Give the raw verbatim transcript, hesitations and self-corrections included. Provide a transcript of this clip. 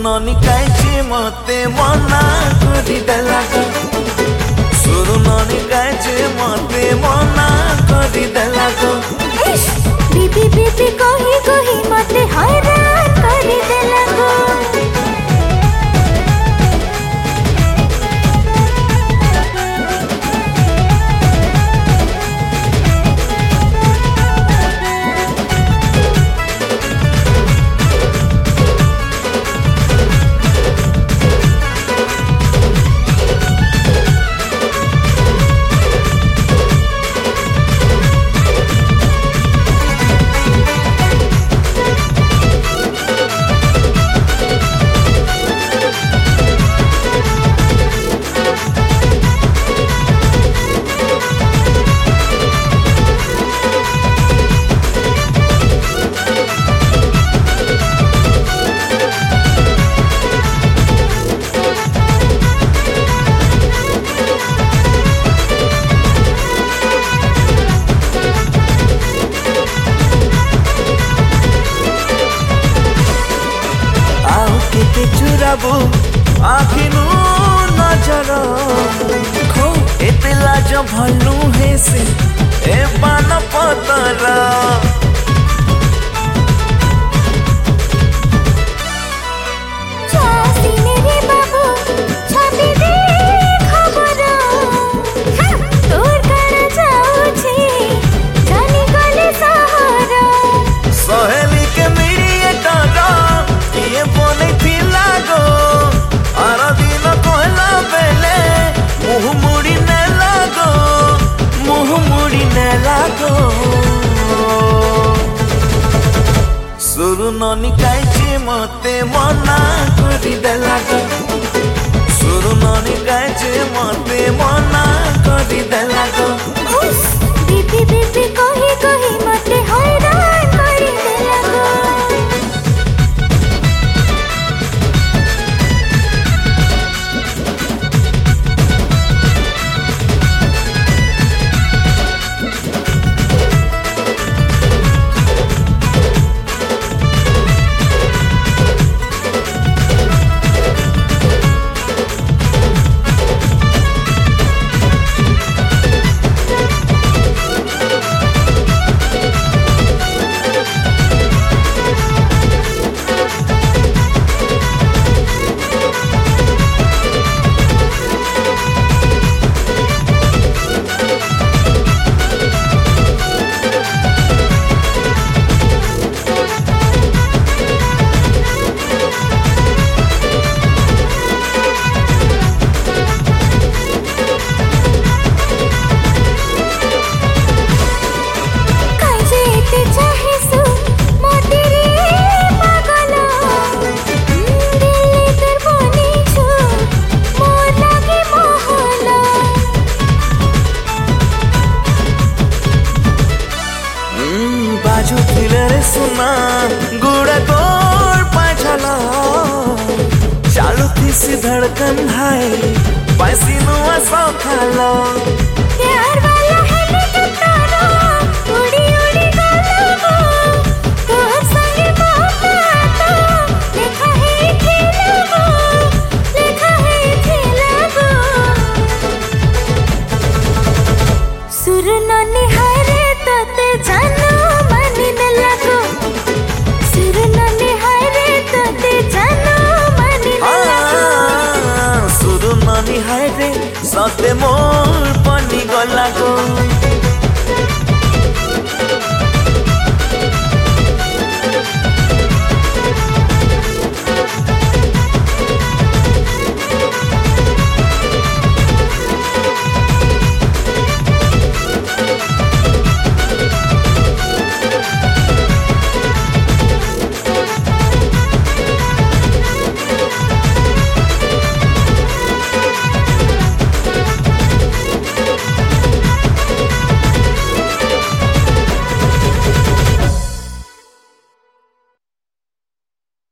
ननी काइचे मते मना करी देला गो सुरु ननी काइचे मते मना करी देला गो बीबी बीबी कही कही मते हैरान करी देला गो आखिनु नजर खो एते लाज भल्लू हे से ए पान पतर सहेली के मिड़िए डरा ये बोले थी लागो आरा दिन कहला बेले मुँह मुड़ी न लागो मुँह मुड़ी न लागो सुरु ननी काइचे मते मना करी देला गो सुरु ननी काइचे मते मना करी देला गो बीबी बीबी कही कही मते हैरान करी देला गो बाजू रे सुना गुड़ा गोर पाछला चालू थी सी धड़कन भाई पैसी नुआ सौ खालो प्यार वाला हेलीकॉप्टर उड़ी उड़ी गलो तो संगे बात देखा है खेलो देखा है खेलो सुर ननी हरे तते जानो मनी न लगो सुर ननी हरे तते जानो मनी न लगो सुरु ननी हरे सते मो